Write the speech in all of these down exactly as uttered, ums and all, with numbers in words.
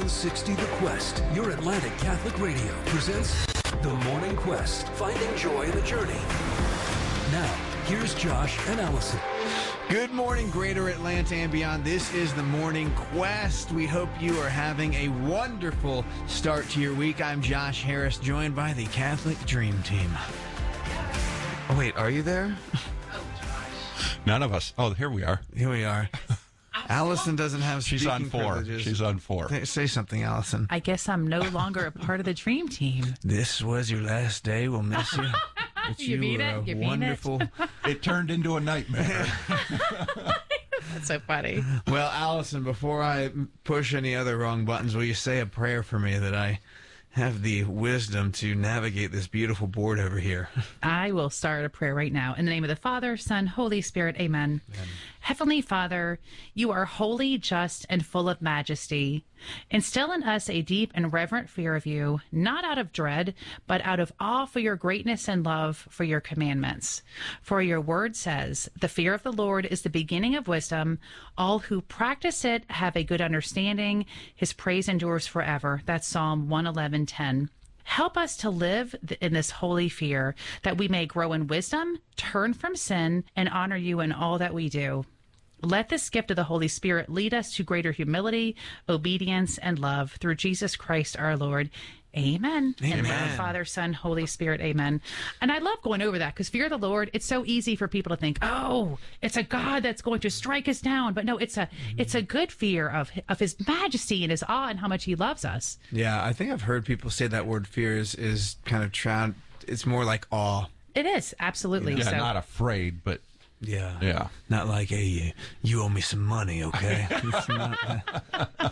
seven sixty The Quest, your Atlantic Catholic Radio, presents The Morning Quest, finding joy in the journey. Now, here's Josh and Allison. Good morning, Greater Atlanta and beyond. This is The Morning Quest. We hope you are having a wonderful start to your week. I'm Josh Harris, joined by the Catholic Dream Team. Oh, wait, are you there? None of us. Oh, here we are. Here we are. Allison doesn't have speaking She's on four. privileges. She's on four. Th- Say something, Allison. I guess I'm no longer a part of the dream team. This was your last day. We'll miss you. But You mean were it? a You mean it? wonderful. It turned into a nightmare. That's so funny. Well, Allison, before I push any other wrong buttons, will you say a prayer for me that I have the wisdom to navigate this beautiful board over here? I will start a prayer right now. In the name of the Father, Son, Holy Spirit, amen. Amen. Heavenly Father, you are holy, just, and full of majesty. Instill in us a deep and reverent fear of you, not out of dread, but out of awe for your greatness and love for your commandments. For your word says, the fear of the Lord is the beginning of wisdom. All who practice it have a good understanding. His praise endures forever. That's Psalm one eleven ten. Help us to live in this holy fear, that we may grow in wisdom, turn from sin, and honor you in all that we do. Let this gift of the Holy Spirit lead us to greater humility, obedience, and love through Jesus Christ our Lord. Amen. Amen. And the Father, Son, Holy Spirit. Amen. And I love going over that because fear of the Lord, it's so easy for people to think, oh, it's a God that's going to strike us down. But no, it's a it's a good fear of of his majesty and his awe and how much he loves us. Yeah, I think I've heard people say that word fear is, is kind of tra- it's more like awe. It is, absolutely. Yeah, so, not afraid, but Yeah. yeah. Not like, hey, you, you owe me some money, okay? It's not that.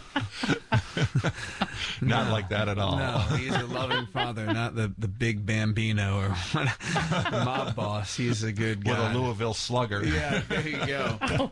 Not No. like that at all. No, he's a loving father, not the, the big Bambino or what, the mob boss. He's a good With guy. a Louisville Slugger. Yeah, there you go. oh,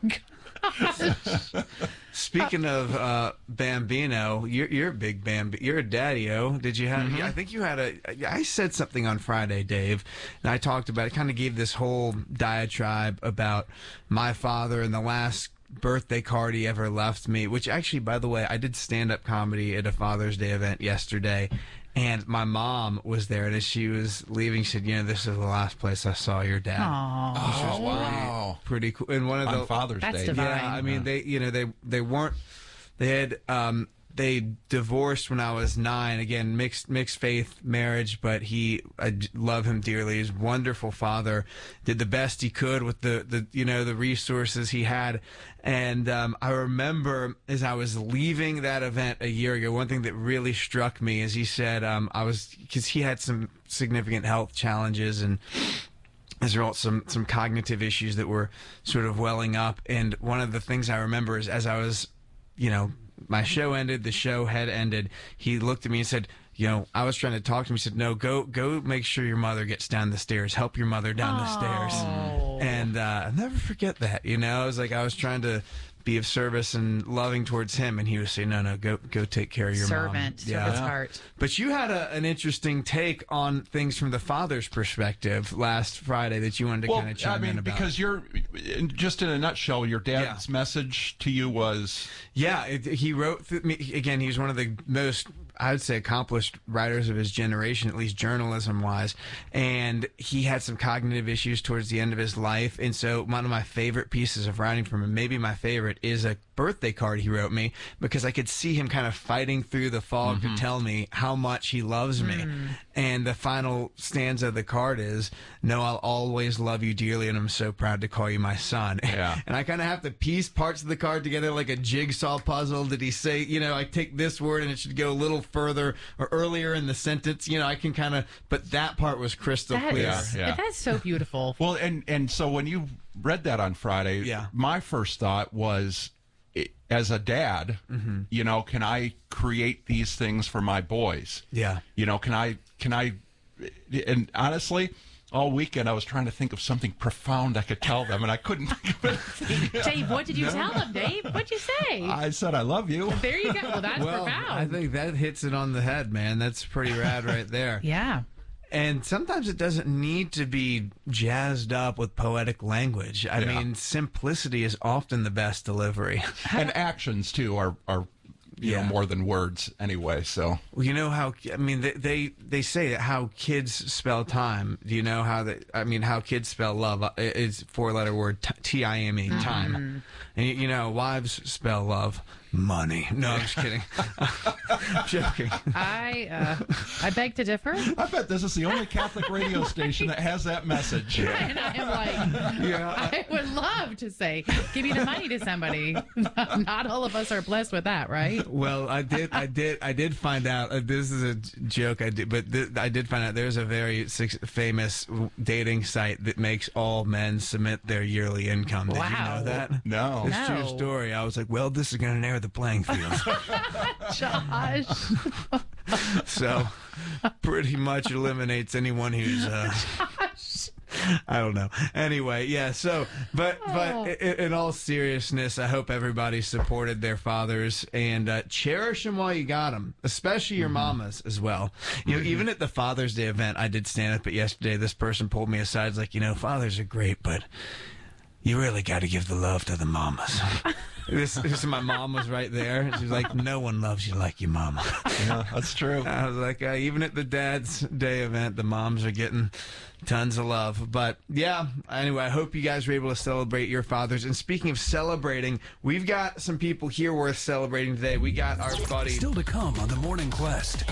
God. Speaking of uh, Bambino, you're, you're a big Bambi. You're a daddy-o. Did you have? Mm-hmm. I think you had a. I said something on Friday, Dave, and I talked about it. Kind of gave this whole diatribe about my father and the last birthday card he ever left me. Which actually, by the way, I did stand-up comedy at a Father's Day event yesterday. And my mom was there, and as she was leaving, she said, "You know, this is the last place I saw your dad." Aw. Which was Oh, wow. pretty, pretty cool. And one of On the Father's That's Day. divine. yeah, I mean, they, you know, they they weren't, they had, um, they divorced when I was nine. Again, mixed mixed faith marriage, but he, I j- love him dearly. He's a wonderful father. Did the best he could with the, the you know, the resources he had. And um, I remember as I was leaving that event a year ago, one thing that really struck me is he said, um, I was, because he had some significant health challenges and as a result, some some cognitive issues that were sort of welling up. And one of the things I remember is as I was, you know, my show ended, the show had ended, he looked at me and said, you know, I was trying to talk to him. He said, no, go go make sure your mother gets down the stairs. Help your mother down the stairs. Oh. And uh, I'll never forget that. You know, I was like, I was trying to be of service and loving towards him, and he was saying, no, no, go go take care of your Servant, mom. servant's heart. But you had a, an interesting take on things from the father's perspective last Friday that you wanted to Well, kind of chime I mean, in about. because you're, in- just in a nutshell, your dad's Yeah. message to you was, Yeah, it, he wrote th- me again. He was one of the most, I would say, accomplished writers of his generation, at least journalism-wise. And he had some cognitive issues towards the end of his life. And so, one of my favorite pieces of writing from him, maybe my favorite, is a birthday card he wrote me because I could see him kind of fighting through the fog Mm-hmm. to tell me how much he loves me. And the final stanza of the card is, "No, I'll always love you dearly, and I'm so proud to call you my son." Yeah. And I kind of have to piece parts of the card together like a jigsaw puzzle. Did he say, you know, I take this word and it should go a little further or earlier in the sentence? You know, I can kind of, but that part was crystal That clear. is, Yeah, yeah. that's so beautiful. well, and, and so when you read that on Friday, Yeah. my first thought was, i- as a dad, Mm-hmm. you know, can I create these things for my boys? Yeah. You know, can I, can I, and honestly, all weekend I was trying to think of something profound I could tell them, and I couldn't think of it. Dave, what did you tell him, Dave? What'd you say? I said, I love you. There you go. Well, that's Well, profound. I think that hits it on the head, man. That's pretty rad right there. yeah. And sometimes it doesn't need to be jazzed up with poetic language. I Yeah. mean, simplicity is often the best delivery. And actions, too, are, are you Yeah. know, more than words anyway. So Well, you know how I mean they they, they say that how kids spell time. Do you know how that? I mean how kids spell love? It's four letter word T I M E time, and you, you know wives spell love money. No, I'm just kidding. I'm joking. I uh, I beg to differ. I bet this is the only Catholic radio station that has that message. And I am like, Yeah, I would love to say, give me the money to somebody. Not all of us are blessed with that, right? Well, I did, I did, I did find out. Uh, this is a j- joke. I did, but th- I did find out there's a very six, famous dating site that makes all men submit their yearly income. Did you Wow. know that? No. It's a true No. story. I was like, well, this is going to narrow the playing field. Josh. So, pretty much eliminates anyone who's. Uh, I don't know. Anyway, yeah. So, but but in, in all seriousness, I hope everybody supported their fathers and uh, cherish them while you got them, especially your mamas as well. You know, even at the Father's Day event, I did stand up. But yesterday, this person pulled me aside. It's like, you know, fathers are great, but you really got to give the love to the mamas. This, this, my mom was right there. She's like, no one loves you like your mama. Yeah, that's true. I was like, uh, even at the Dad's Day event, the moms are getting tons of love. But yeah, anyway, I hope you guys were able to celebrate your fathers. And speaking of celebrating, we've got some people here worth celebrating today. We got our buddy. Still to come on the Morning Quest.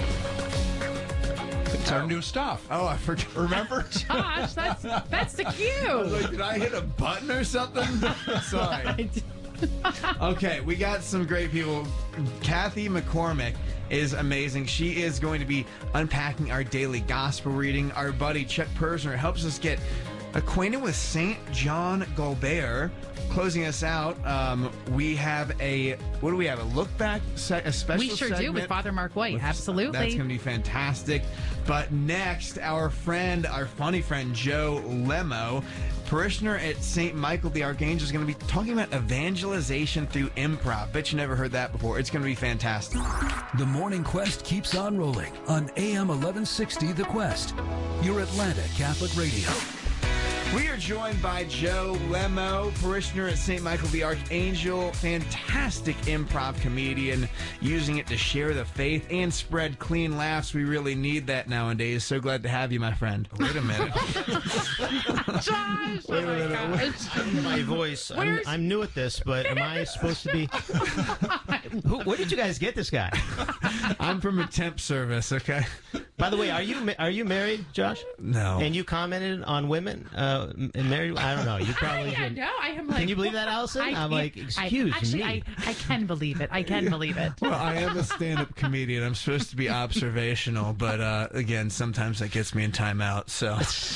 It's our new stuff. Oh, I forgot. Remember? Josh, that's that's the I was cue. like, did I hit a button or something? Sorry. Okay, we got some great people. Kathy McCormick is amazing. She is going to be unpacking our daily gospel reading. Our buddy Chuck Persner helps us get acquainted with Saint John Galbert. Closing us out, um, we have a, what do we have, a look back, se- a special We sure do segment with Father Mark White. with- Absolutely. That's going to be fantastic. But next, our friend, our funny friend, Joe Lemo, parishioner at Saint Michael the Archangel, is going to be talking about evangelization through improv. Bet you never heard that before. It's going to be fantastic. The Morning Quest keeps on rolling on A M eleven sixty The Quest, your Atlanta Catholic radio. We are joined by Joe Lemo, parishioner at Saint Michael the Archangel, fantastic improv comedian, using it to share the faith and spread clean laughs. We really need that nowadays. So glad to have you, my friend. Wait a minute. Josh, oh my gosh. My voice. I'm, Where's- I'm new at this, but am I supposed to be? Who, where did you guys get this guy? I'm from a temp service, okay? By the way, are you ma- are you married, Josh? No. And you commented on women uh, m- married? I don't know. You probably. Yeah, did. no, I am like. Can you believe that, Allison? I I'm can't- like, I- excuse actually, me. I, I can believe it. I can believe it. Well, I am a stand-up comedian. I'm supposed to be observational, but uh, again, sometimes that gets me in timeout. So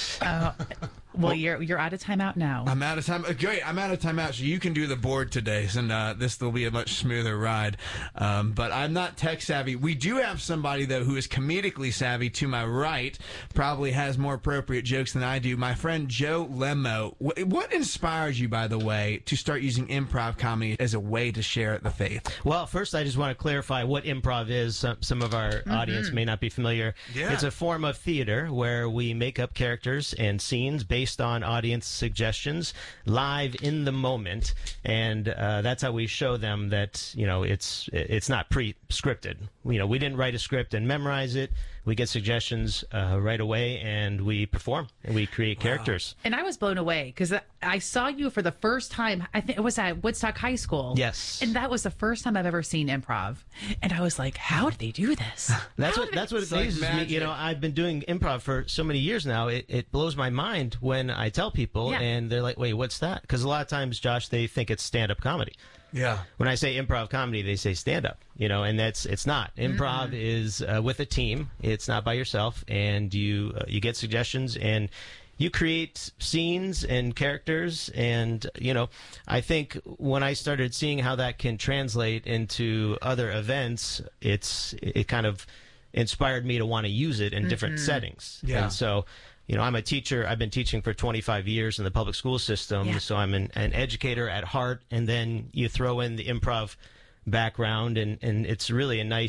Well, you're you're out of timeout now. I'm out of time. uh, Great, I'm out of timeout, so you can do the board today, and uh, this will be a much smoother ride. Um, but I'm not tech savvy. We do have somebody though who is comedically savvy. To my right, probably has more appropriate jokes than I do. My friend Joe Lemo. Wh- What inspired you, by the way, to start using improv comedy as a way to share the faith? Well, first, I just want to clarify what improv is. Some, some of our audience may not be familiar. Yeah. It's a form of theater where we make up characters and scenes based on audience suggestions live in the moment, and uh, that's how we show them that you know it's it's not pre-scripted. You know, we didn't write a script and memorize it. We get suggestions uh, right away, and we perform and we create characters. And I was blown away because I saw you for the first time. I think it was at Woodstock High School. Yes. And that was the first time I've ever seen improv. And I was like, how did they do this? That's How what did that's they- what it like amazes me. magic. You know, I've been doing improv for so many years now. It, it blows my mind when I tell people, Yeah. and they're like, "Wait, what's that?" Because a lot of times, Josh, they think it's stand-up comedy. Yeah. When I say improv comedy, they say stand-up. You know, and that's it's not. Improv is uh, with a team. It's not by yourself, and you uh, you get suggestions and you create scenes and characters. And you know, I think when I started seeing how that can translate into other events, it's it kind of inspired me to want to use it in different settings. Yeah. And so, you know, I'm a teacher. I've been teaching for twenty-five years in the public school system. Yeah. So I'm an, an educator at heart. And then you throw in the improv background, and, and it's really a nice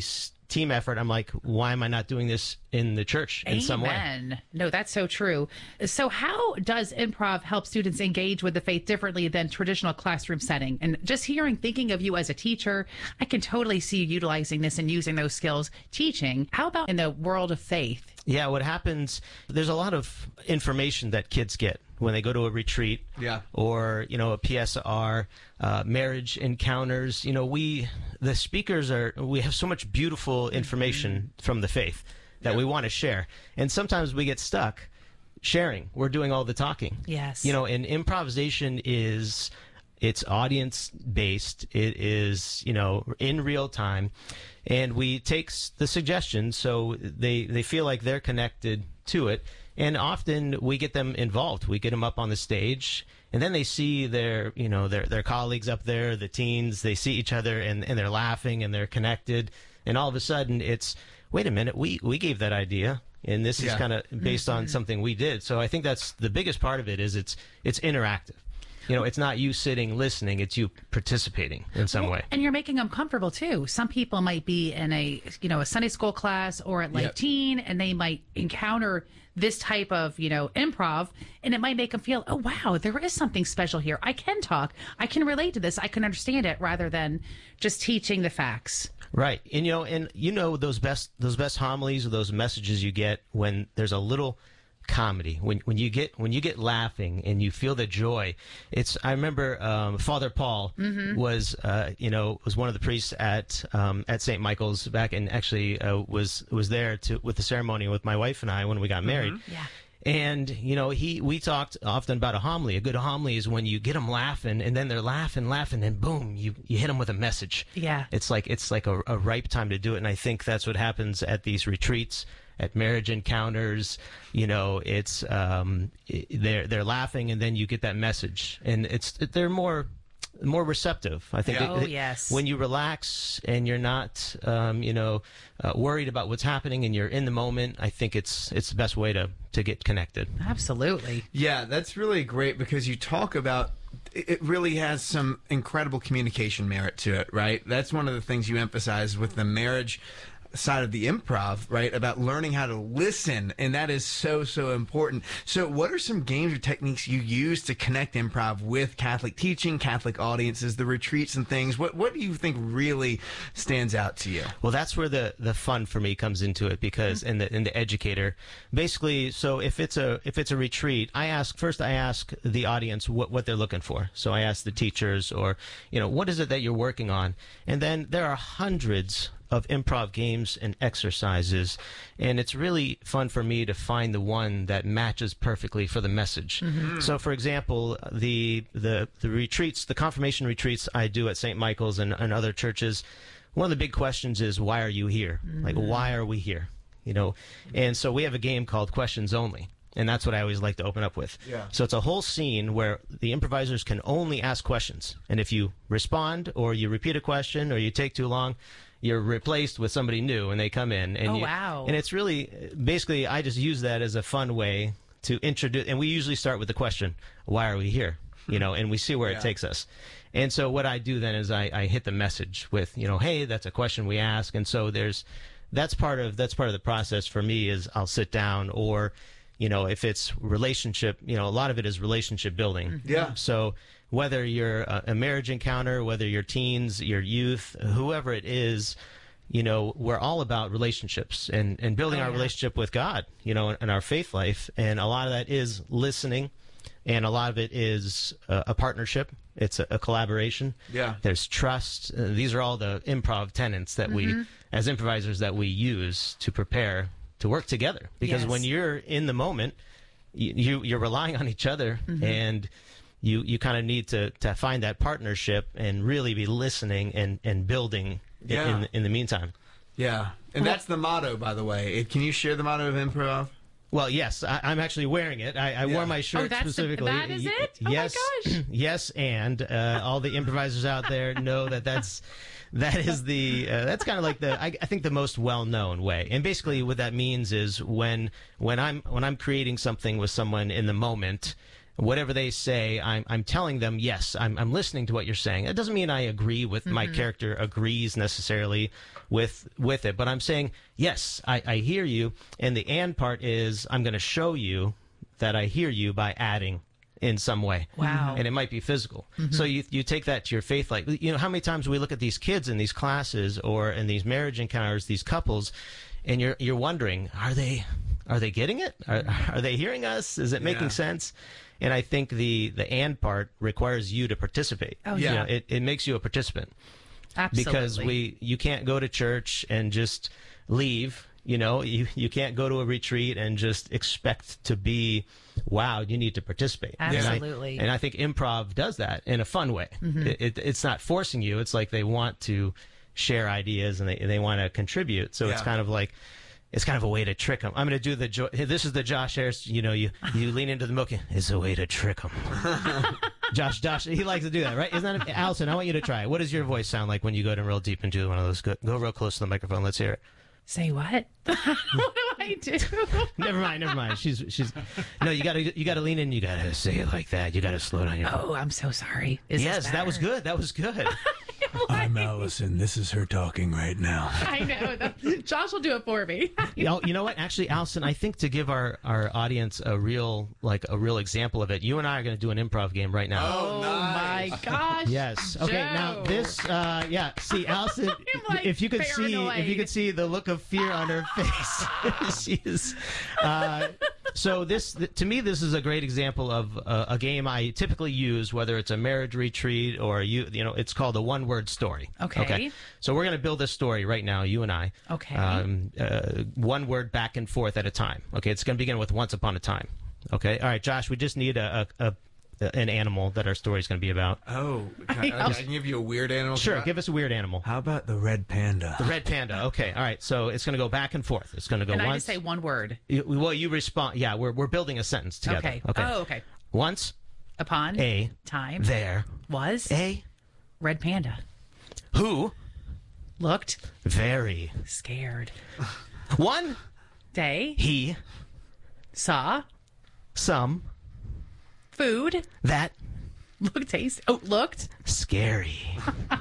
team effort, I'm like, why am I not doing this in the church in some way? Amen. No, that's so true. So how does improv help students engage with the faith differently than traditional classroom setting? And just hearing, thinking of you as a teacher, I can totally see you utilizing this and using those skills teaching. How about in the world of faith? Yeah, what happens, there's a lot of information that kids get when they go to a retreat Yeah. or, you know, a P S R, uh, marriage encounters. You know, we, the speakers are, we have so much beautiful information from the faith that Yeah. we want to share. And sometimes we get stuck sharing. We're doing all the talking. Yes. You know, and improvisation is, it's audience based. It is, you know, in real time. And we take s- the suggestions so they, they feel like they're connected to it. And often we get them involved. We get them up on the stage, and then they see their, you know, their their colleagues up there, the teens. They see each other, and, and they're laughing and they're connected. And all of a sudden, it's, wait a minute, we we gave that idea, and this is Yeah. kind of based on something we did. So I think that's the biggest part of it. Is it's it's interactive. You know, it's not you sitting listening; it's you participating in some way. And you're making them comfortable too. Some people might be in a, you know, a Sunday school class or at Life Yep. Teen, and they might encounter this type of, you know, improv, and it might make them feel, oh, wow, there is something special here. I can talk. I can relate to this. I can understand it, rather than just teaching the facts. Right. And you know, and you know those best those best homilies or those messages you get when there's a little comedy, when when you get when you get laughing and you feel the joy. It's I remember um, Father Paul was uh, you know was one of the priests at um, at Saint Michael's back, and actually uh, was was there to with the ceremony with my wife and I when we got married. Yeah. And, you know, he we talked often about a homily. A good homily is when you get them laughing, and then they're laughing, laughing, and boom, you, you hit them with a message. Yeah. It's like it's like a, a ripe time to do it. And I think that's what happens at these retreats, at marriage encounters. You know, it's um, i- they're they're laughing, and then you get that message, and it's they're more more receptive. I think. Yeah. it- Oh, it- yes. When you relax and you're not, um, you know, uh, worried about what's happening, and you're in the moment, I think it's it's the best way to to get connected. Absolutely. Yeah, that's really great because you talk about it it really has some incredible communication merit to it, right? That's one of the things you emphasize with the marriage side of the improv, right? About learning how to listen, and that is so, so important. So what are some games or techniques you use to connect improv with Catholic teaching, Catholic audiences, the retreats and things? What what do you think really stands out to you? Well, that's where the, the fun for me comes into it, because and the and the educator, basically. So if it's a if it's a retreat, I ask first. I ask the audience what what they're looking for. So I ask the teachers, or you know, what is it that you're working on, and then there are hundreds of improv games and exercises, and it's really fun for me to find the one that matches perfectly for the message. So, for example, the the the retreats, the confirmation retreats I do at Saint Michael's and, and other churches, one of the big questions is, why are you here? Like, why are we here? You know, and so we have a game called Questions Only. And that's what I always like to open up with. Yeah. So it's a whole scene where the improvisers can only ask questions. And if you respond, or you repeat a question, or you take too long, you're replaced with somebody new, and they come in. And Oh, you, wow. And it's really, basically, I just use that as a fun way to introduce. And we usually start with the question, why are we here? You know, and we see where Yeah. it takes us. And so what I do then is I, I hit the message with, you know, hey, that's a question we ask. And so there's, that's part of, that's part of the process for me is I'll sit down, or, you know, if it's relationship, you know, a lot of it is relationship building. Yeah. So whether you're a, a marriage encounter, whether you're teens, your youth, whoever it is, you know, we're all about relationships and, and building Oh, our yeah. relationship with God, you know, and our faith life. And a lot of that is listening, and a lot of it is a, a partnership. It's a, a collaboration. Yeah. There's trust. Uh, these are all the improv tenets that we, as improvisers, that we use to prepare to work together. Because Yes. when you're in the moment, you, you you're relying on each other, and you you kind of need to to find that partnership and really be listening and and building i- Yeah. in in the meantime. Yeah. And that's the motto, by the way. It- Can you share the motto of improv? Well, yes, I, I'm actually wearing it. I, I Yeah. wore my shirt Oh, that's the- specifically. that is Y- it? Oh, my yes, gosh. yes, and uh, all the improvisers out there know that that's that is the uh, that's kind of like the I, I think the most well-known way. And basically, what that means is when when I'm when I'm creating something with someone in the moment, whatever they say, I'm I'm telling them, yes, I'm I'm listening to what you're saying. It doesn't mean I agree with mm-hmm. my character agrees necessarily with with it, but I'm saying, yes, I, I hear you. And the and part is I'm going to show you that I hear you by adding in some way. Wow. And it might be physical. Mm-hmm. So you you take that to your faith life. You know, how many times we look at these kids in these classes or in these marriage encounters, these couples, and you're you're wondering, are they are they getting it? Are, are they hearing us? Is it making Yeah. sense? And I think the the and part requires you to participate. Oh, You yeah. know, it, it makes you a participant. Absolutely. Because we you can't go to church and just leave. You know, you, you can't go to a retreat and just expect to be wowed. You need to participate. Absolutely. And I, and I think improv does that in a fun way. Mm-hmm. It, it, it's not forcing you. It's like they want to share ideas and they, they want to contribute. So it's Yeah. kind of like, it's kind of a way to trick them. I'm going to do the, jo- this is the Josh Harris, you know, you, you lean into the milk. It's a way to trick them. Josh, Josh, he likes to do that, right? Isn't that, Allison, I want you to try it. What does your voice sound like when you go in real deep into one of those? Go, go real close to the microphone. Let's hear it. Say what? What do I do? Never mind, never mind. She's she's no. You gotta you gotta lean in. You gotta say it like that. You gotta slow down your. Oh, I'm so sorry. Is yes, this that was better? good. That was good. I'm Allison. This is her talking right now. I know. That, Josh will do it for me. you, know, you know what? Actually, Allison, I think to give our, our audience a real like a real example of it, you and I are going to do an improv game right now. Oh, my gosh. Yes. Okay. Joe. Now this. Uh, yeah. See, Allison. like, if you could see, if you paranoid. could see the look of fear on her face, she is. Uh, so this, th- to me, this is a great example of uh, a game I typically use, whether it's a marriage retreat or you, you know, it's called a one-word story. Okay. So we're going to build this story right now, you and I. Okay. Um, uh, one word back and forth at a time. Okay. It's going to begin with once upon a time. Okay. All right, Josh. We just need a, a, a an animal that our story is going to be about. Oh, can I, I can give you a weird animal. Sure. Give us a weird animal. How about the red panda? The red panda. Okay. All right. So it's going to go back and forth. It's going to go And once. I just say one word. You- well, you respond. Yeah, we're we're building a sentence together. Okay. Okay. Oh, okay. Once Upon a time there was a red panda. who Looked very scared. one Day he saw some food. that Looked taste. Oh, looked scary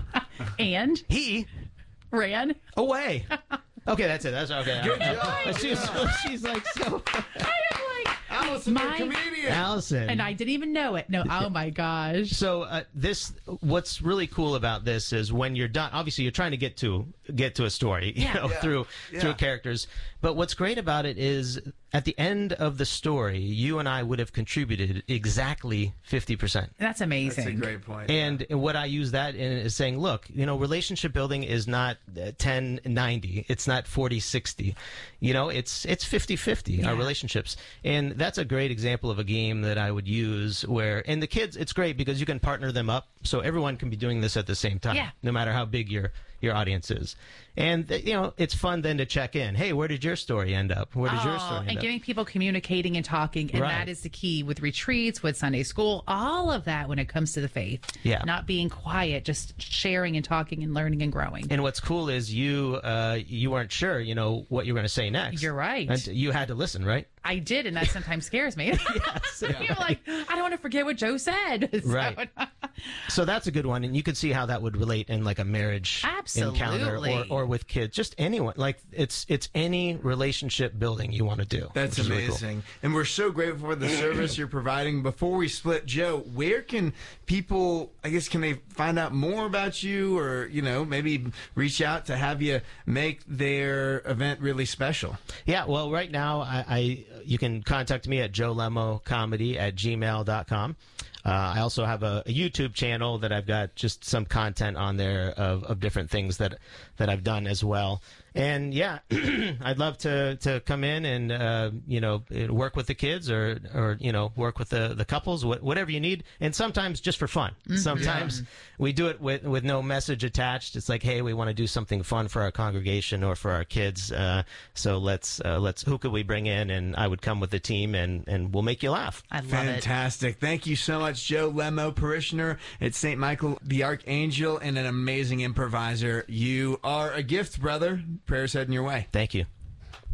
and he ran. away. Okay, that's it. That's okay. Good job. She's, she's like so. I am like Allison, My- you're a comedian. Allison. and I didn't even know it. No. Oh my gosh. So uh, this, what's really cool about this is when you're done. Obviously, you're trying to get to get to a story, you Yeah. know, Yeah. through Yeah. through characters. But what's great about it is at the end of the story, you and I would have contributed exactly fifty percent. That's amazing. That's a great point. And what I use that in is saying, look, you know, relationship building is not uh, ten ninety. It's not forty sixty. You know, it's it's fifty fifty, our Yeah. relationships. And that's a great example of a game that I would use where, and the kids, it's great because you can partner them up so everyone can be doing this at the same time, Yeah. no matter how big your your audience is. And, you know, it's fun then to check in. Hey, where did your story end up? Where did your Oh, story end and up? getting people communicating and talking, and Right. that is the key with retreats, with Sunday school, all of that when it comes to the faith. Yeah. Not being quiet, just sharing and talking and learning and growing. And what's cool is you uh, you weren't sure, you know, what you were going to say next. You're right. And you had to listen, right? I did, and that sometimes scares me. You're like, I don't want to forget what Joe said. So- Right. So that's a good one, and you could see how that would relate in like a marriage encounter or, Absolutely. or with kids, just anyone. Like it's it's any relationship building you want to do. That's which is really cool. amazing. And we're so grateful for the service you're providing. Before we split, Joe, where can people, I guess, can they find out more about you or, you know, maybe reach out to have you make their event really special? Yeah, well, right now, I, I you can contact me at joe lemo comedy at gmail dot com. Uh, I also have a, a YouTube channel that I've got just some content on there of, of different things that that I've done as well. And yeah, I'd love to, to come in and uh, you know work with the kids or or you know work with the, the couples, wh- whatever you need. And sometimes just for fun. Sometimes we do it with with no message attached. It's like, hey, we want to do something fun for our congregation or for our kids. Uh, so let's uh, let's who could we bring in? And I would come with the team and and we'll make you laugh. I love it. Fantastic. Thank you so much, Joe Lemo, parishioner at Saint Michael the Archangel and an amazing improviser. You are a gift, brother. Prayers heading your way. Thank you.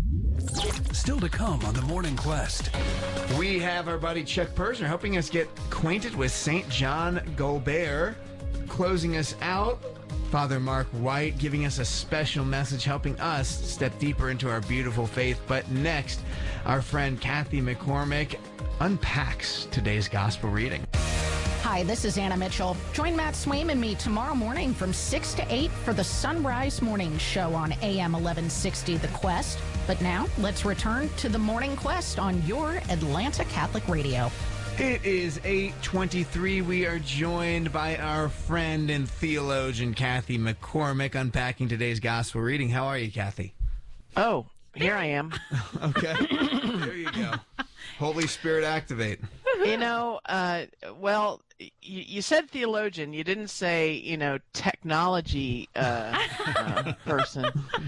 Still to come on the Morning Quest. We have our buddy Chuck Persner helping us get acquainted with Saint John Gulbert. Closing us out, Father Mark White giving us a special message, helping us step deeper into our beautiful faith. But next, our friend Kathy McCormick unpacks today's gospel reading. Hi, this is Anna Mitchell. Join Matt Swaim and me tomorrow morning from six to eight for the Sunrise Morning Show on A M eleven sixty The Quest. But now, let's return to the Morning Quest on your Atlanta Catholic Radio. It is eight twenty-three. We are joined by our friend and theologian Kathy McCormick unpacking today's gospel reading. How are you, Kathy? Oh, here I am. Okay. There you go. Holy Spirit activate. You know, uh, well, you, you said theologian. You didn't say, you know, technology uh, uh, person.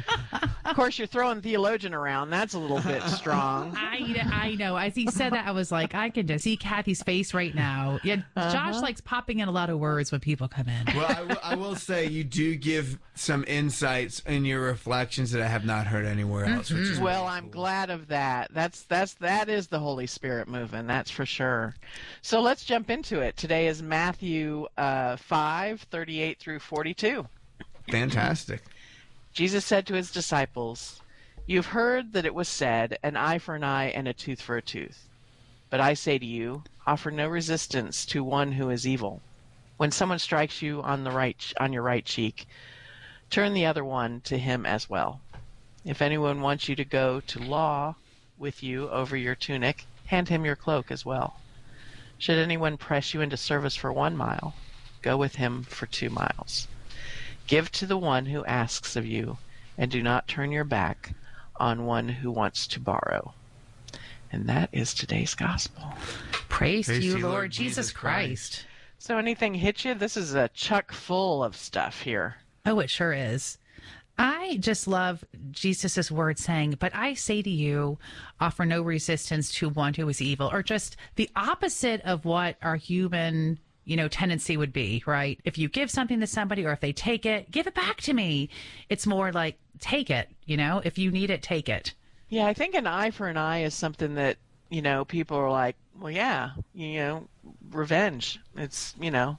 Of course, you're throwing theologian around. That's a little bit strong. I, I know. As he said that, I was like, I can just see Kathy's face right now. Yeah, Uh-huh. Josh likes popping in a lot of words when people come in. Well, I will, I will say you do give some insights in your reflections that I have not heard anywhere else. Which is Well, really I'm cool. glad of that. That's that's that is the Holy Spirit moving. That's for sure. So let's jump into it. Today is Matthew uh, five thirty-eight through forty-two. Fantastic. Jesus said to his disciples, "You've heard that it was said, an eye for an eye and a tooth for a tooth. But I say to you, offer no resistance to one who is evil. When someone strikes you on the right on your right cheek, turn the other one to him as well. If anyone wants you to go to law with you over your tunic, hand him your cloak as well. Should anyone press you into service for one mile, go with him for two miles. Give to the one who asks of you, and do not turn your back on one who wants to borrow." And that is today's gospel. Praise, Praise to you, you, Lord, Lord Jesus Jesus Christ. So anything hit you? This is a chuck full of stuff here. Oh, it sure is. I just love Jesus' word saying, "But I say to you, offer no resistance to one who is evil," or just the opposite of what our human, you know, tendency would be, right? If you give something to somebody or if they take it, give it back to me. It's more like, take it, you know, if you need it, take it. Yeah, I think an eye for an eye is something that, you know, people are like, well, yeah, you know, revenge. It's, you know,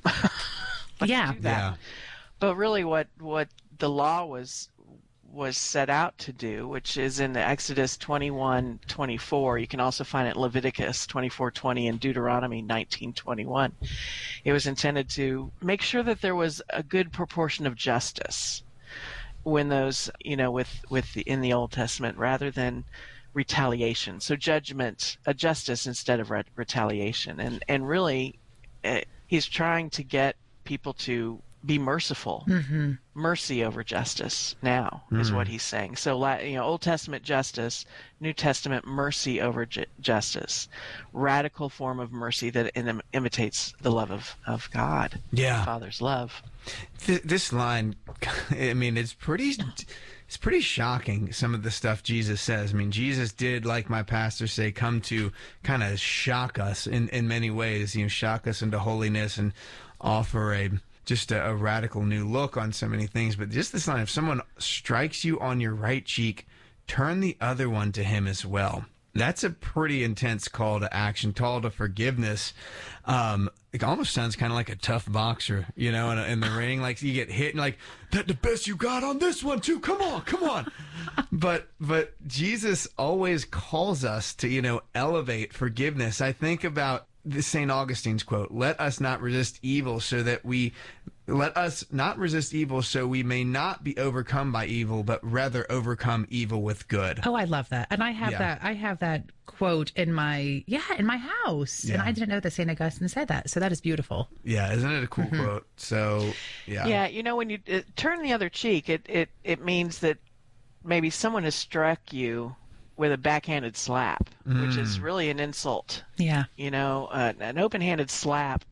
Yeah. do that. Yeah. But really what, what the law was was set out to do, which is in Exodus twenty-one twenty-four. You can also find it in Leviticus twenty-four twenty and Deuteronomy nineteen twenty-one. It was intended to make sure that there was a good proportion of justice when those, you know, with with the, in the Old Testament, rather than retaliation. So judgment, a justice instead of re- retaliation, and and really, uh, he's trying to get people to be merciful. Mm-hmm. Mercy over justice now is what he's saying. So, la- you know, Old Testament justice, New Testament mercy over ju- justice, radical form of mercy that in- imitates the love of, of God, Yeah. Father's love. Th- this line, I mean, it's pretty, it's pretty shocking. Some of the stuff Jesus says. I mean, Jesus did, like my pastors say, come to kind of shock us in, in many ways. You know, shock us into holiness and offer a just a, a radical new look on so many things. But just this line: if someone strikes you on your right cheek, turn the other one to him as well. That's a pretty intense call to action, call to forgiveness. Um, it almost sounds kind of like a tough boxer, you know, in, a, in the ring. Like you get hit and like, "That the best you got on this one too. Come on, come on." but but Jesus always calls us to, you know, elevate forgiveness. I think about the Saint Augustine's quote: "Let us not resist evil, so that we let us not resist evil, so we may not be overcome by evil, but rather overcome evil with good." Oh, I love that. And I have Yeah. that I have that quote in my yeah, in my house. And Yeah. I didn't know that Saint Augustine said that. So that is beautiful. Yeah, isn't it a cool quote? So, yeah. Yeah, you know, when you uh, turn the other cheek, it, it, it means that maybe someone has struck you with a backhanded slap, which is really an insult. Yeah. You know, uh, an open-handed slap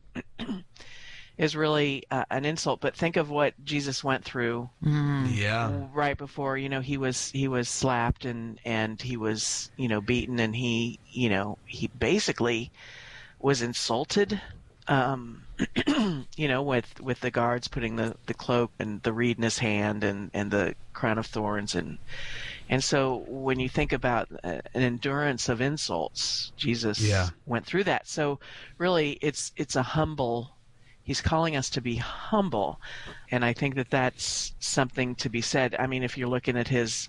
is really uh, an insult. But think of what Jesus went through Yeah. right before, you know, he was he was slapped and and he was, you know, beaten, and he, you know, he basically was insulted. Um, you know, with with the guards putting the, the cloak and the reed in his hand and, and the crown of thorns, and And so when you think about uh, an endurance of insults, Jesus Yeah. went through that. So really, it's it's a humble. He's calling us to be humble, and I think that that's something to be said. I mean, if you're looking at his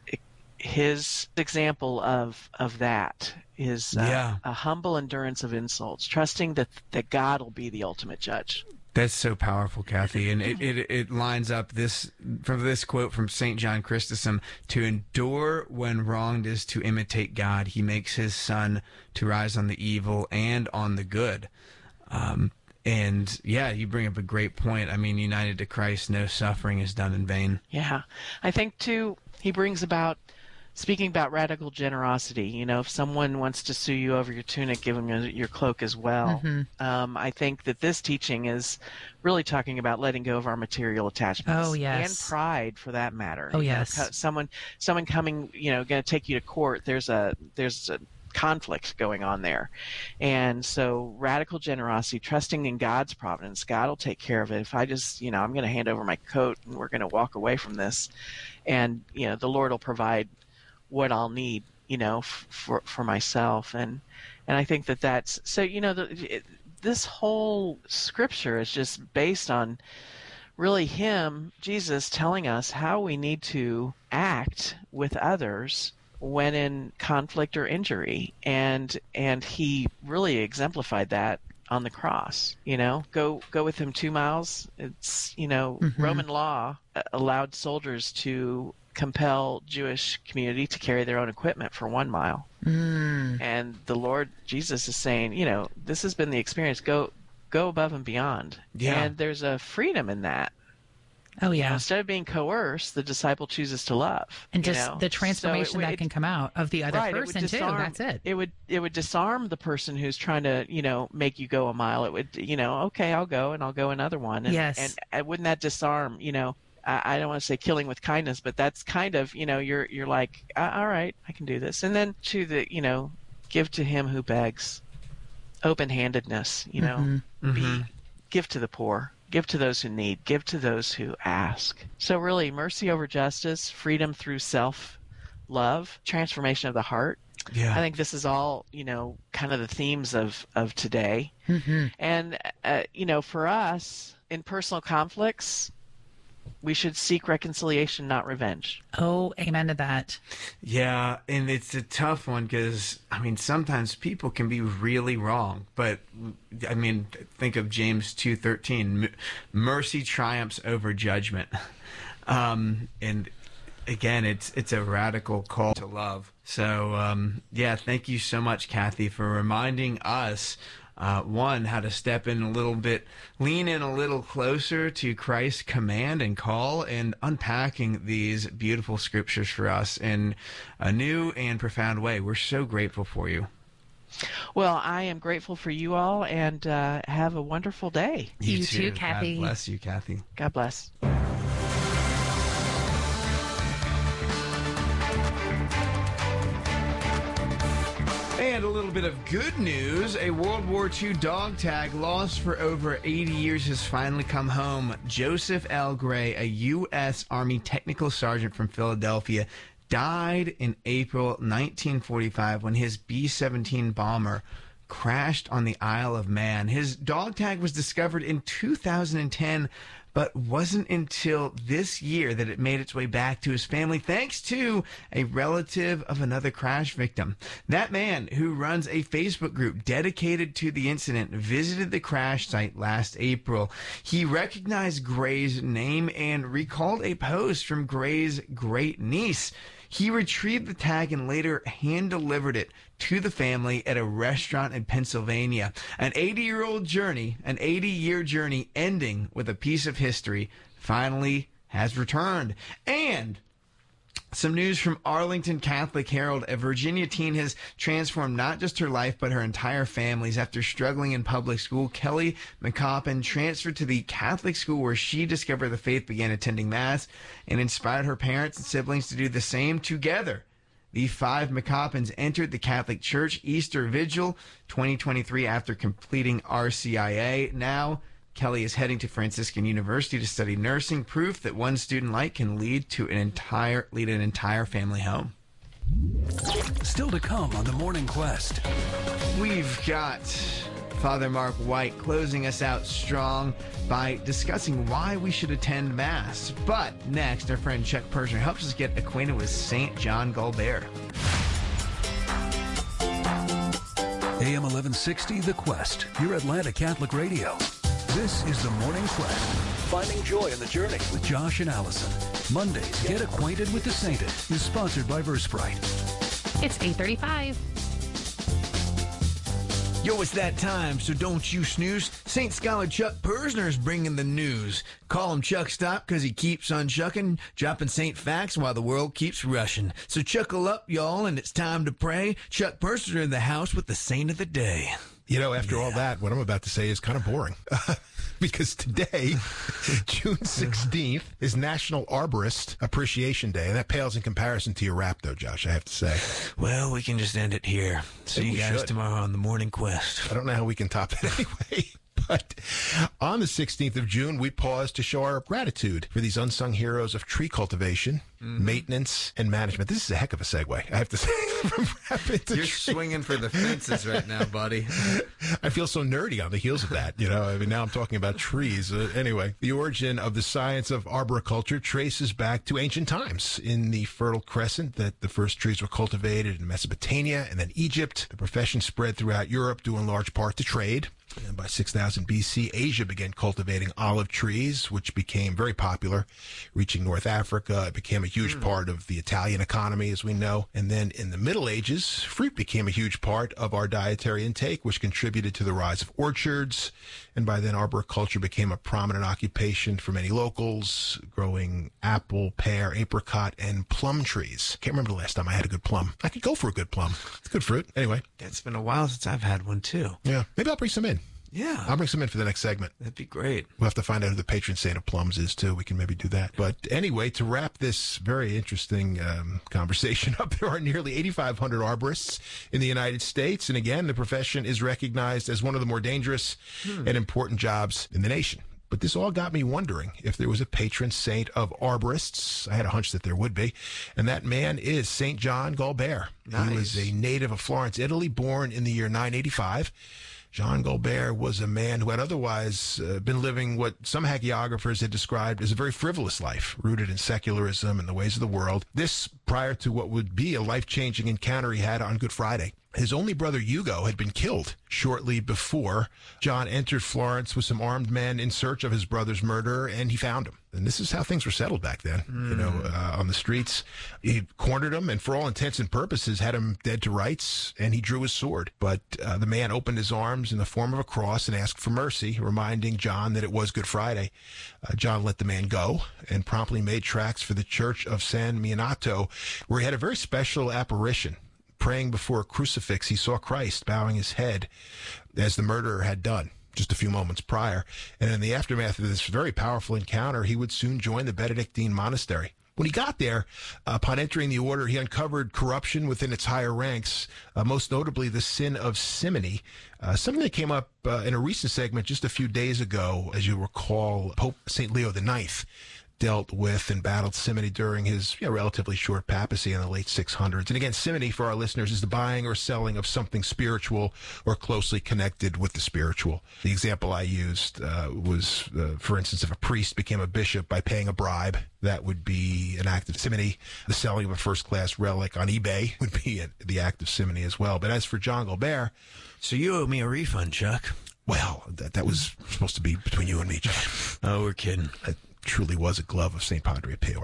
his example of of that is uh, Yeah. a humble endurance of insults, trusting that that God will be the ultimate judge. That's so powerful, Kathy, and it, it it lines up this from this quote from Saint John Chrysostom: "To endure when wronged is to imitate God. He makes his sun to rise on the evil and on the good." Um, and yeah, you bring up a great point. I mean, united to Christ, no suffering is done in vain. Yeah, I think too. He brings about. Speaking about radical generosity, you know, if someone wants to sue you over your tunic, give them your, your cloak as well. Mm-hmm. Um, I think that this teaching is really talking about letting go of our material attachments. Oh, yes. And pride, for that matter. Oh, You know, yes. co- someone, someone coming, you know, going to take you to court. There's a, there's a conflict going on there, and so radical generosity, trusting in God's providence. God will take care of it. If I just, you know, I'm going to hand over my coat and we're going to walk away from this, and you know, the Lord will provide what I'll need, you know, f- for for myself, and and I think that that's so. You know, the, it, this whole scripture is just based on really Him, Jesus, telling us how we need to act with others when in conflict or injury, and and He really exemplified that on the cross. You know, go go with Him two miles. It's, you know, Mm-hmm. Roman law uh, allowed soldiers to compel Jewish community to carry their own equipment for one mile. Mm. And the Lord Jesus is saying, you know, this has been the experience. Go, go above and beyond. Yeah. And there's a freedom in that. Oh, You know, yeah. instead of being coerced, the disciple chooses to love. And you just know? the So transformation it- that it- can come out of the other right, it would person, too. disarm- That's it. It would it would disarm the person who's trying to, you know, make you go a mile. It would, you know, okay, I'll go and I'll go another one. And, Yes. And, and wouldn't that disarm, you know? I I don't want to say killing with kindness, but that's kind of, you know, you're you're like, "Uh, all right, I can do this. And then to the, you know, give to him who begs, open-handedness, you know, Mm-hmm. be give to the poor, give to those who need, give to those who ask. So really, mercy over justice, freedom through self-love, transformation of the heart. Yeah. I think this is all, you know, kind of the themes of of today. Mm-hmm. And uh, you know, for us in personal conflicts, we should seek reconciliation, not revenge. Oh, amen to that. Yeah, and it's a tough one because, I mean, sometimes people can be really wrong. But, I mean, think of James two thirteen. M- mercy triumphs over judgment. Um, and, again, it's it's a radical call to love. So, um, yeah, thank you so much, Kathy, for reminding us Uh, one, how to step in a little bit, lean in a little closer to Christ's command and call, and unpacking these beautiful scriptures for us in a new and profound way. We're so grateful for you. Well, I am grateful for you all, and uh, have a wonderful day. You too, Kathy. God bless you, Kathy. God bless. And a little bit of good news. A World War Two dog tag lost for over eighty years has finally come home. Joseph L. Gray, a U S Army technical sergeant from Philadelphia, died in April nineteen forty-five when his B seventeen bomber crashed on the Isle of Man. His dog tag was discovered in two thousand ten, but wasn't until this year that it made its way back to his family, thanks to a relative of another crash victim. That man, who runs a Facebook group dedicated to the incident, visited the crash site last April. He recognized Gray's name and recalled a post from Gray's great niece. He retrieved the tag and later hand-delivered it to the family at a restaurant in Pennsylvania. An eighty-year-old journey, an eighty-year journey ending with a piece of history, finally has returned. And some news from Arlington Catholic Herald. A Virginia teen has transformed not just her life, but her entire family's. After struggling in public school, Kelly McCoppin transferred to the Catholic school where she discovered the faith, began attending Mass, and inspired her parents and siblings to do the same together. The five McCoppins entered the Catholic Church Easter Vigil twenty twenty-three after completing R C I A. Now, Kelly is heading to Franciscan University to study nursing, proof that one student life can lead to an entire lead an entire family home. Still to come on the Morning Quest. We've got Father Mark White closing us out strong by discussing why we should attend Mass. But next, our friend Chuck Persner helps us get acquainted with Saint John Galbert. A M eleven sixty, The Quest, your Atlanta Catholic Radio. This is the Morning Quest, finding joy in the journey with Josh and Allison. Mondays, Get Acquainted with the Sainted is sponsored by Versprite. It's eight thirty-five. Yo, it's that time, so don't you snooze. Saint Scholar Chuck Persner is bringing the news. Call him Chuck Stop because he keeps on chucking, dropping Saint facts while the world keeps rushing. So chuckle up, y'all, and it's time to pray. Chuck Persner in the house with the saint of the day. You know, after all that, what I'm about to say is kind of boring. Because today, June sixteenth, is National Arborist Appreciation Day. And that pales in comparison to your rap, though, Josh, I have to say. Well, we can just end it here. See Maybe you we guys should. tomorrow on the Morning Quest. I don't know how we can top that anyway. But on the sixteenth of June, we pause to show our gratitude for these unsung heroes of tree cultivation, mm-hmm. maintenance, and management. This is a heck of a segue, I have to say. From rap into You're tree. swinging for the fences right now, buddy. I feel so nerdy on the heels of that. You know, I mean, now I'm talking about trees. Uh, anyway, the origin of the science of arboriculture traces back to ancient times. In the Fertile Crescent, that the first trees were cultivated in Mesopotamia and then Egypt. The profession spread throughout Europe, due in large part to trade. And by six thousand B C, Asia began cultivating olive trees, which became very popular, reaching North Africa. It became a huge mm. part of the Italian economy, as we know. And then in the Middle Ages, fruit became a huge part of our dietary intake, which contributed to the rise of orchards. And by then, arboriculture became a prominent occupation for many locals, growing apple, pear, apricot, and plum trees. Can't remember the last time I had a good plum. I could go for a good plum. It's good fruit. Anyway. It's been a while since I've had one, too. Yeah. Maybe I'll bring some in. Yeah. I'll bring some in for the next segment. That'd be great. We'll have to find out who the patron saint of plums is, too. We can maybe do that. But anyway, to wrap this very interesting um, conversation up, there are nearly eighty-five hundred arborists in the United States. And again, the profession is recognized as one of the more dangerous hmm. and important jobs in the nation. But this all got me wondering if there was a patron saint of arborists. I had a hunch that there would be. And that man is Saint John Galbert. Nice. He was a native of Florence, Italy, born in the year nine eighty-five. John Galbert was a man who had otherwise uh, been living what some hagiographers had described as a very frivolous life, rooted in secularism and the ways of the world. This prior to what would be a life-changing encounter he had on Good Friday. His only brother, Hugo, had been killed shortly before. John entered Florence with some armed men in search of his brother's murderer, and he found him. And this is how things were settled back then, mm. you know, uh, on the streets. He cornered him and, for all intents and purposes, had him dead to rights, and he drew his sword. But uh, the man opened his arms in the form of a cross and asked for mercy, reminding John that it was Good Friday. Uh, John let the man go and promptly made tracks for the Church of San Miniato, where he had a very special apparition. Praying before a crucifix, he saw Christ bowing his head as the murderer had done just a few moments prior. And in the aftermath of this very powerful encounter, he would soon join the Benedictine monastery. When he got there, uh, upon entering the order, he uncovered corruption within its higher ranks, uh, most notably the sin of simony, uh, something that came up uh, in a recent segment just a few days ago. As you recall, Pope Saint Leo the Ninth dealt with and battled simony during his you know, relatively short papacy in the late six hundreds. And again, simony, for our listeners, is the buying or selling of something spiritual or closely connected with the spiritual. The example I used uh, was, uh, for instance, if a priest became a bishop by paying a bribe, that would be an act of simony. The selling of a first-class relic on eBay would be a, the act of simony as well. But as for John Galbert... So you owe me a refund, Chuck. Well, that, that was supposed to be between you and me, John. Oh, we're kidding. I, truly was a glove of Saint Padre Pio.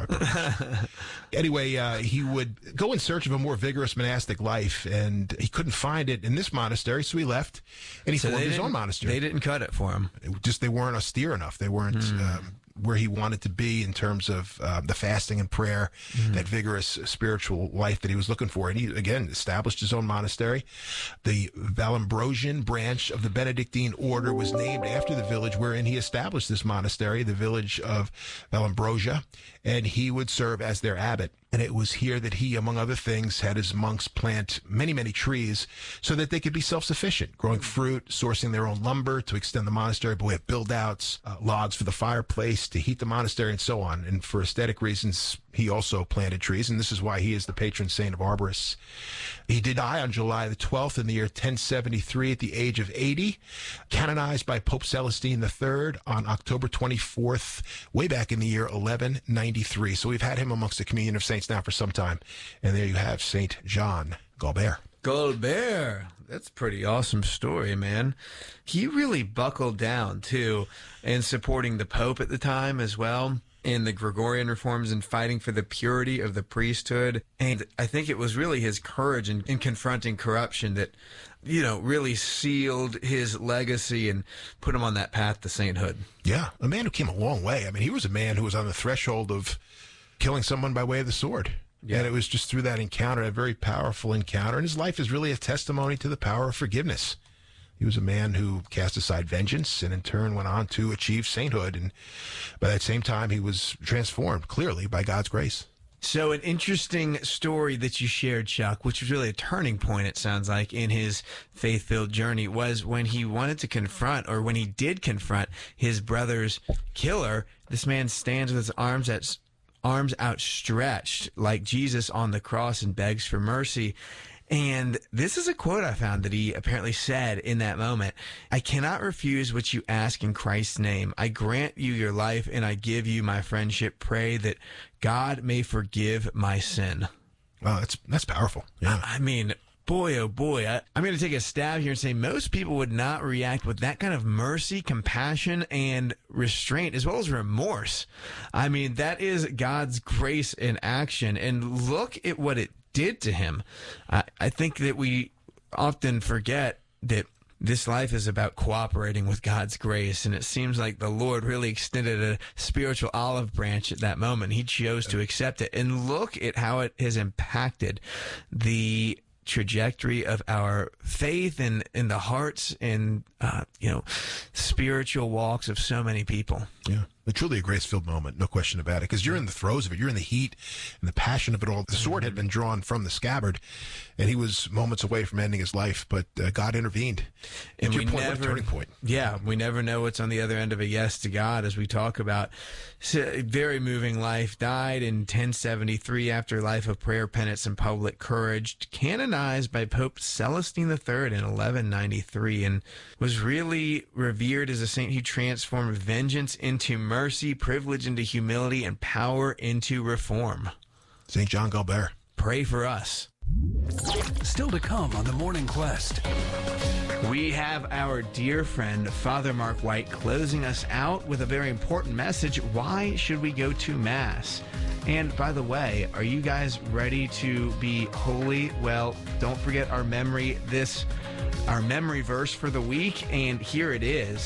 Anyway, uh, he would go in search of a more vigorous monastic life, and he couldn't find it in this monastery, so he left, and he so formed his own monastery. They didn't cut it for him. It just they weren't austere enough. They weren't mm. um, where he wanted to be in terms of uh, the fasting and prayer, mm. that vigorous spiritual life that he was looking for. And he, again, established his own monastery. The Vallambrosian branch of the Benedictine order was named after the village wherein he established this monastery, the village of Vallambrosia, and he would serve as their abbot. And it was here that he, among other things, had his monks plant many, many trees so that they could be self-sufficient, growing fruit, sourcing their own lumber to extend the monastery by way of build-outs, uh, logs for the fireplace to heat the monastery, and so on. And for aesthetic reasons, he also planted trees, and this is why he is the patron saint of arborists. He did die on July the twelfth in the year ten seventy-three at the age of eighty, canonized by Pope Celestine the third on October twenty-fourth, way back in the year eleven ninety-three. So we've had him amongst the communion of saints now for some time. And there you have Saint John Galbert. Galbert. That's a pretty awesome story, man. He really buckled down, too, in supporting the Pope at the time as well, in the Gregorian reforms and fighting for the purity of the priesthood. And I think it was really his courage in, in confronting corruption that, you know, really sealed his legacy and put him on that path to sainthood. Yeah, a man who came a long way. I mean, he was a man who was on the threshold of killing someone by way of the sword. Yeah. And it was just through that encounter, a very powerful encounter. And his life is really a testimony to the power of forgiveness. He was a man who cast aside vengeance and in turn went on to achieve sainthood. And by that same time, he was transformed clearly by God's grace. So an interesting story that you shared, Chuck, which was really a turning point, it sounds like, in his faith-filled journey, was when he wanted to confront, or when he did confront, his brother's killer. This man stands with his arms at arms outstretched like Jesus on the cross and begs for mercy. And this is a quote I found that he apparently said in that moment. "I cannot refuse what you ask in Christ's name. I grant you your life and I give you my friendship. Pray that God may forgive my sin." Wow, that's that's powerful. Yeah. I mean, boy, oh boy. I, I'm going to take a stab here and say most people would not react with that kind of mercy, compassion, and restraint, as well as remorse. I mean, that is God's grace in action. And look at what it did to him. I, I think that we often forget that this life is about cooperating with God's grace, and it seems like the Lord really extended a spiritual olive branch at that moment. He chose to accept it, and look at how it has impacted the trajectory of our faith and in the hearts and uh, you know, spiritual walks of so many people. Yeah, but truly a grace-filled moment, no question about it, because you're in the throes of it, you're in the heat and the passion of it all. The sword had been drawn from the scabbard, and he was moments away from ending his life, but uh, God intervened. And to we your point, never, what a turning point. Yeah, we never know what's on the other end of a yes to God, as we talk about. So, very moving life. Died in ten seventy-three after a life of prayer, penance, and public courage. Canonized by Pope Celestine the third in eleven ninety-three, and was really revered as a saint who transformed vengeance into mercy, privilege into humility, and power into reform. Saint John Galbert. Pray for us. Still to come on the Morning Quest. We have our dear friend, Father Mark White, closing us out with a very important message. Why should we go to Mass? And by the way, are you guys ready to be holy? Well, don't forget our memory this, our memory verse for the week, and here it is.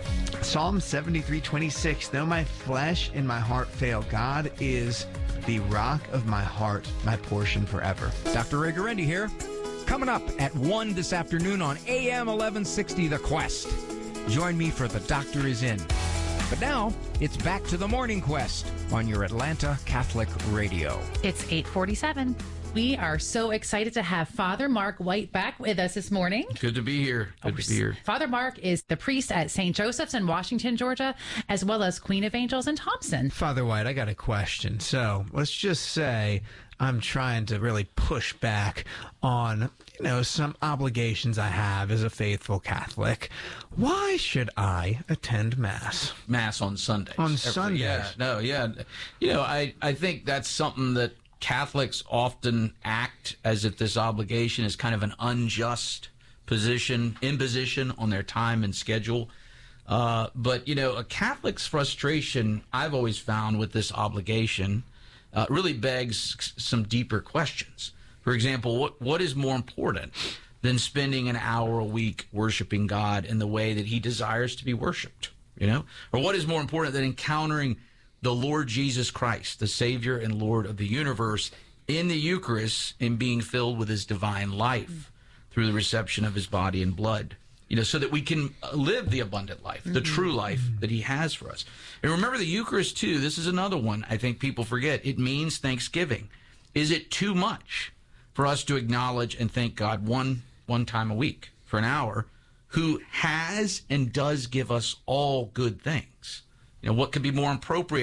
Psalm seventy-three twenty-six, though my flesh and my heart fail, God is the rock of my heart, my portion forever. Doctor Ray Guarendi here. Coming up at one this afternoon on A M eleven sixty The Quest. Join me for The Doctor Is In. But now, it's back to the Morning Quest on your Atlanta Catholic Radio. It's eight forty-seven. We are so excited to have Father Mark White back with us this morning. Good to be here. Good to be here. Father Mark is the priest at Saint Joseph's in Washington, Georgia, as well as Queen of Angels in Thompson. Father White, I got a question. So let's just say I'm trying to really push back on, you know, some obligations I have as a faithful Catholic. Why should I attend Mass? Mass on Sundays. On Every, Sundays. Yeah, no, yeah. You know, I, I think that's something that Catholics often act as if this obligation is kind of an unjust position, imposition on their time and schedule. Uh, but, you know, a Catholic's frustration, I've always found with this obligation, uh, really begs some deeper questions. For example, what what is more important than spending an hour a week worshiping God in the way that he desires to be worshiped? You know? Or what is more important than encountering the Lord Jesus Christ, the Savior and Lord of the universe, in the Eucharist and being filled with his divine life through the reception of his body and blood, you know, so that we can live the abundant life, the true life that he has for us. And remember the Eucharist, too. This is another one I think people forget. It means thanksgiving. Is it too much for us to acknowledge and thank God one, one time a week for an hour, who has and does give us all good things? You know, what could be more appropriate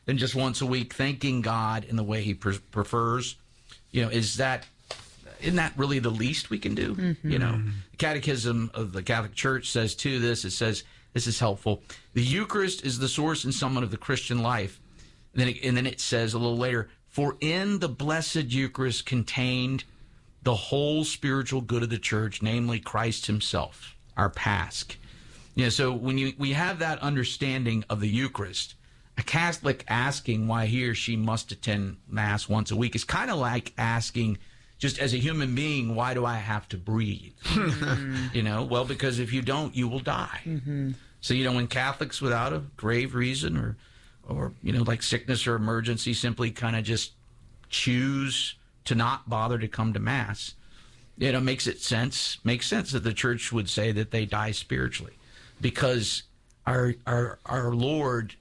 than just once a week, thanking God in the way he pre- prefers. You know, is that, isn't that really the least we can do? Mm-hmm. You know, the Catechism of the Catholic Church says too this, it says, this is helpful. The Eucharist is the source and summit of the Christian life. And then, it, and then it says a little later, for in the Blessed Eucharist contained the whole spiritual good of the church, namely Christ himself, our Pasch. You know, so when you we have that understanding of the Eucharist, a Catholic asking why he or she must attend Mass once a week is kind of like asking, just as a human being, why do I have to breathe? Mm-hmm. You know, well, because if you don't, you will die. Mm-hmm. So, you know, when Catholics without a grave reason or, or you know, like sickness or emergency simply kind of just choose to not bother to come to Mass, you know, makes it sense, makes sense that the church would say that they die spiritually, because our our our Lord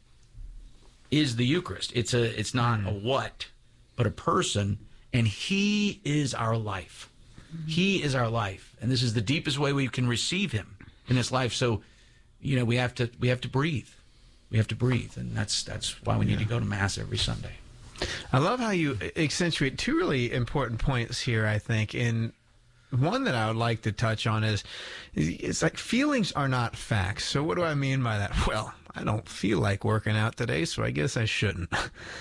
is the Eucharist. It's a it's not mm. a what, but a person, and he is our life. Mm-hmm. He is our life, and this is the deepest way we can receive him in this life. So, you know, we have to we have to breathe. We have to breathe, and that's that's why we need yeah. to go to Mass every Sunday. I love how you accentuate two really important points here, I think. And one that I would like to touch on is, it's like feelings are not facts. So what do I mean by that? Well, I don't feel like working out today, so I guess I shouldn't.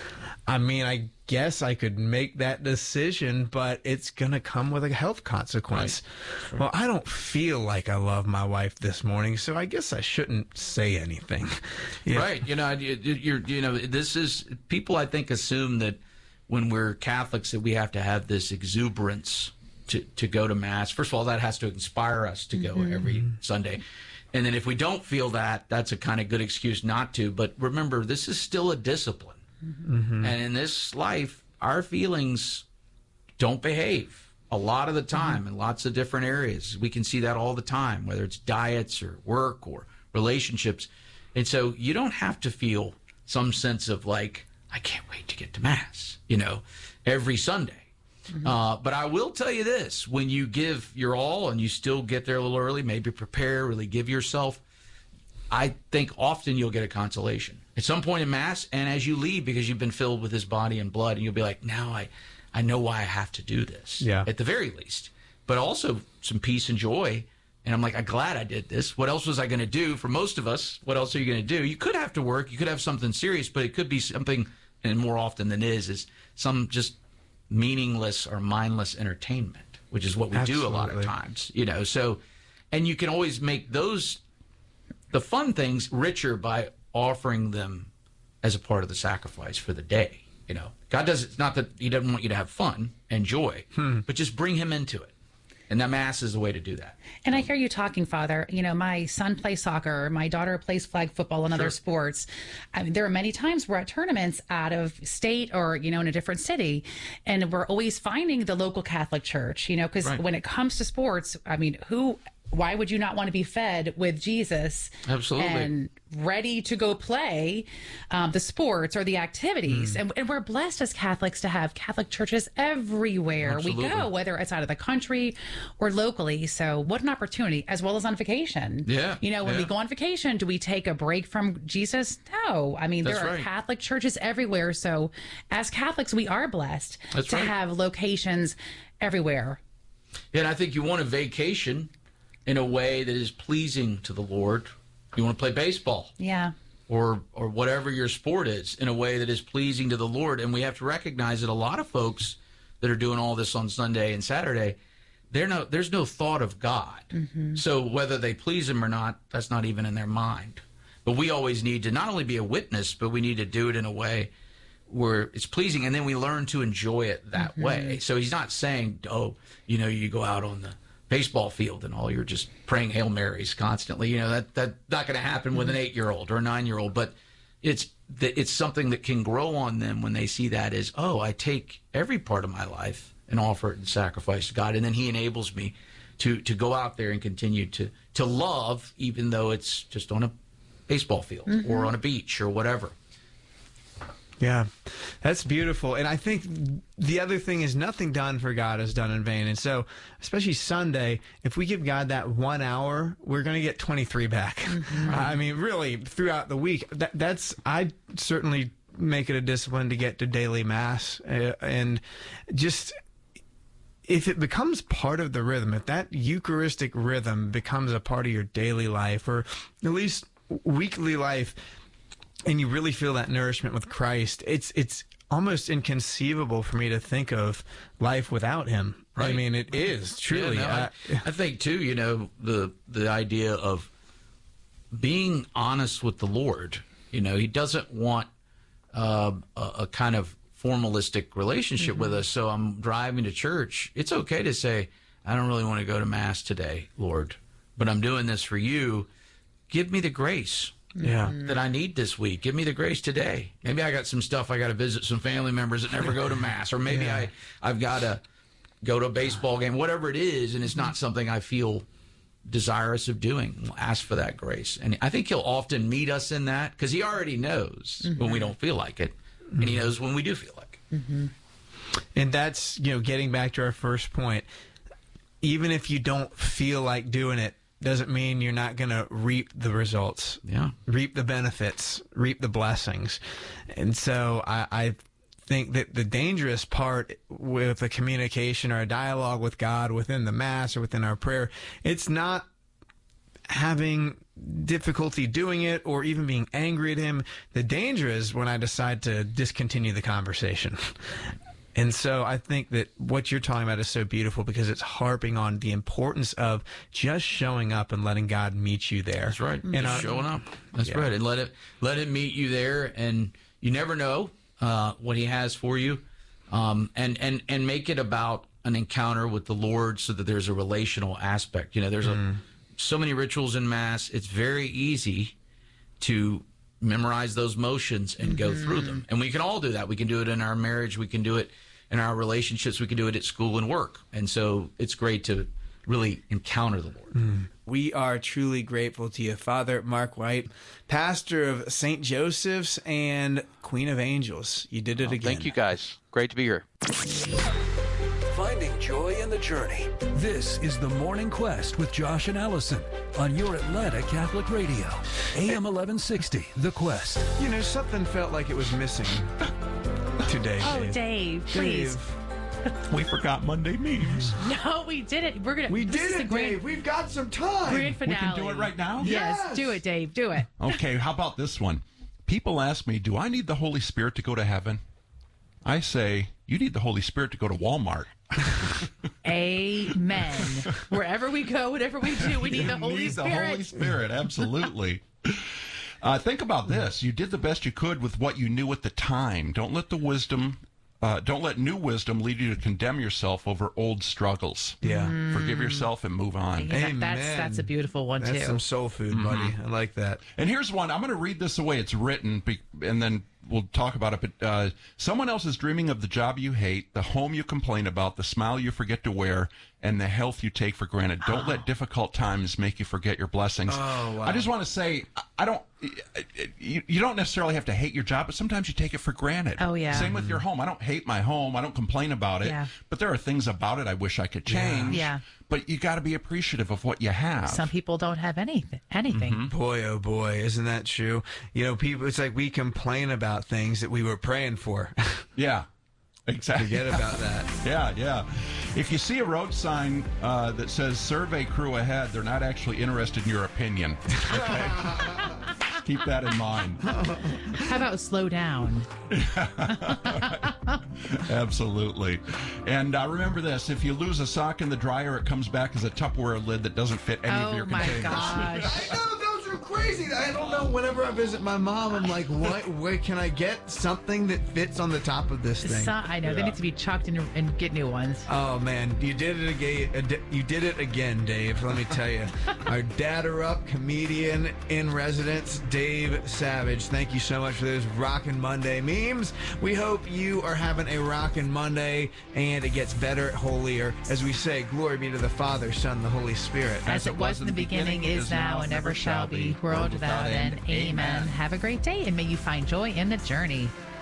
I mean, I guess I could make that decision, but it's going to come with a health consequence. Right. Sure. Well, I don't feel like I love my wife this morning, so I guess I shouldn't say anything. Yeah. Right. You know, you're, you know, this is, people I think assume that when we're Catholics that we have to have this exuberance to, to go to Mass. First of all, that has to inspire us to go mm-hmm. every Sunday. And then if we don't feel that, that's a kind of good excuse not to. But remember, this is still a discipline. Mm-hmm. And in this life, our feelings don't behave a lot of the time mm-hmm. in lots of different areas. We can see that all the time, whether it's diets or work or relationships. And so you don't have to feel some sense of like, I can't wait to get to Mass, you know, every Sunday. Mm-hmm. Uh, but I will tell you this, when you give your all and you still get there a little early, maybe prepare, really give yourself, I think often you'll get a consolation at some point in Mass, and as you leave, because you've been filled with his body and blood, and you'll be like, now I, I know why I have to do this, yeah. at the very least. But also some peace and joy, and I'm like, I'm glad I did this. What else was I going to do? For most of us, what else are you going to do? You could have to work, you could have something serious, but it could be something, and more often than is, is some just meaningless or mindless entertainment, which is what we Absolutely. do a lot of times, you know. So, and you can always make those, the fun things, richer by offering them as a part of the sacrifice for the day. You know, God does, it's not that he doesn't want you to have fun and joy, hmm. but just bring him into it. And that Mass is the way to do that. And I hear you talking, Father. You know, my son plays soccer. My daughter plays flag football and sure. other sports. I mean, there are many times we're at tournaments out of state or, you know, in a different city. And we're always finding the local Catholic church, you know, because right. when it comes to sports, I mean, who... why would you not want to be fed with Jesus? Absolutely. And ready to go play um, the sports or the activities? Mm. And, and we're blessed as Catholics to have Catholic churches everywhere Absolutely. we go, whether it's out of the country or locally. So what an opportunity, as well as on vacation. Yeah. You know, when yeah. we go on vacation, do we take a break from Jesus? No. I mean, That's there are right. Catholic churches everywhere. So as Catholics, we are blessed That's to right. have locations everywhere. Yeah, and I think you want a vacation in a way that is pleasing to the Lord. You want to play baseball. Yeah. Or or whatever your sport is, in a way that is pleasing to the Lord. And we have to recognize that a lot of folks that are doing all this on Sunday and Saturday, they're no, there's no thought of God. Mm-hmm. So whether they please him or not, that's not even in their mind. But we always need to not only be a witness, but we need to do it in a way where it's pleasing, and then we learn to enjoy it that mm-hmm. way. So he's not saying, oh, you know, you go out on the baseball field and all, you're just praying Hail Marys constantly. You know, that that's not going to happen with an eight-year-old or a nine-year-old, but it's it's something that can grow on them when they see that as, oh, I take every part of my life and offer it in sacrifice to God, and then he enables me to to go out there and continue to to love, even though it's just on a baseball field mm-hmm. or on a beach or whatever. Yeah, that's beautiful. And I think the other thing is, nothing done for God is done in vain. And so, especially Sunday, if we give God that one hour, we're going to get twenty-three back. Mm-hmm. I mean, really, throughout the week, that, that's, I certainly make it a discipline to get to daily mass, uh, and just if it becomes part of the rhythm, if that Eucharistic rhythm becomes a part of your daily life, or at least weekly life, and you really feel that nourishment with Christ, it's it's almost inconceivable for me to think of life without him. Right. I mean, it is truly. Yeah, no, I, I think too, you know, the the idea of being honest with the Lord. You know, he doesn't want uh, a, a kind of formalistic relationship mm-hmm. with us. So I'm driving to church. It's okay to say, I don't really want to go to Mass today, Lord, but I'm doing this for you. Give me the grace yeah. that I need this week. Give me the grace today. Maybe I got some stuff I got to visit some family members that never go to Mass, or maybe yeah. I, I've got to go to a baseball game, whatever it is, and it's not something I feel desirous of doing. We'll ask for that grace. And I think he'll often meet us in that, because he already knows mm-hmm. when we don't feel like it, mm-hmm. and he knows when we do feel like it. Mm-hmm. And that's, you know, getting back to our first point, even if you don't feel like doing it, doesn't mean you're not going to reap the results, yeah, reap the benefits, reap the blessings. And so I, I think that the dangerous part with a communication or a dialogue with God within the Mass or within our prayer, it's not having difficulty doing it or even being angry at him. The danger is when I decide to discontinue the conversation. And so I think that what you're talking about is so beautiful, because it's harping on the importance of just showing up and letting God meet you there. That's right. And just our, showing up. That's yeah. right. And let it let it meet you there. And you never know uh, what he has for you. Um, and, and, and make it about an encounter with the Lord, so that there's a relational aspect. You know, there's mm. a, so many rituals in Mass. It's very easy to memorize those motions and mm-hmm. go through them. And we can all do that. We can do it in our marriage. We can do it in our relationships. We can do it at school and work. And so it's great to really encounter the Lord. Mm. We are truly grateful to you, Father Mark White, pastor of Saint Joseph's and Queen of Angels. You did it oh, again. Thank you, guys. Great to be here. Finding joy in the journey. This is The Morning Quest with Josh and Allison on your Atlanta Catholic Radio. A M eleven sixty, The Quest. You know, something felt like it was missing today. Oh, Dave, Dave, please. Dave. We forgot Monday memes. No, we didn't. We're gonna. We did it, grand, Dave. We've got some time. Grand finale. We can do it right now? Yes, Yes. do it, Dave. Do it. Okay, how about this one? People ask me, do I need the Holy Spirit to go to heaven? I say, you need the Holy Spirit to go to Walmart. Amen. Wherever we go, whatever we do, we need you the Holy need Spirit. the Holy Spirit, absolutely. Uh, think about this. You did the best you could with what you knew at the time. Don't let the wisdom... Uh, don't let new wisdom lead you to condemn yourself over old struggles. Yeah. Mm. Forgive yourself and move on. Yeah, Amen. That's, that's a beautiful one, that's too. That's some soul food, mm-hmm. buddy. I like that. And here's one. I'm going to read this the way it's written, be- and then we'll talk about it. But uh, someone else is dreaming of the job you hate, the home you complain about, the smile you forget to wear, and the health you take for granted. Don't oh. let difficult times make you forget your blessings. Oh, wow. I just want to say, I don't. You, you don't necessarily have to hate your job, but sometimes you take it for granted. Oh, yeah. Same with your home. I don't hate my home. I don't complain about it. Yeah. But there are things about it I wish I could change. Yeah. But you got to be appreciative of what you have. Some people don't have anything. Anything. Mm-hmm. Boy, oh boy, isn't that true? You know, people. It's like we complain about things that we were praying for. Yeah. Exactly. Forget about that. Yeah, yeah. If you see a road sign uh, that says survey crew ahead, they're not actually interested in your opinion. Okay? Keep that in mind. How about slow down? Absolutely. And uh, remember this, if you lose a sock in the dryer, it comes back as a Tupperware lid that doesn't fit any oh of your my containers. gosh. I know, those are crazy. I don't know. Whenever I visit my mom, I'm like, what? Where can I get something that fits on the top of this thing? So, I know. Yeah. They need to be chucked in and get new ones. Oh, man. You did it again. You did it again, Dave. Let me tell you. Our Dadder Up comedian in residence, Dave Savage. Thank you so much for those Rockin' Monday memes. We hope you are having a Rockin' Monday, and it gets better, holier. As we say, glory be to the Father, Son, and the Holy Spirit. As, As it was in the beginning, beginning is now, and ever shall be, world without end. Amen. Have a great day, and may you find joy in the journey.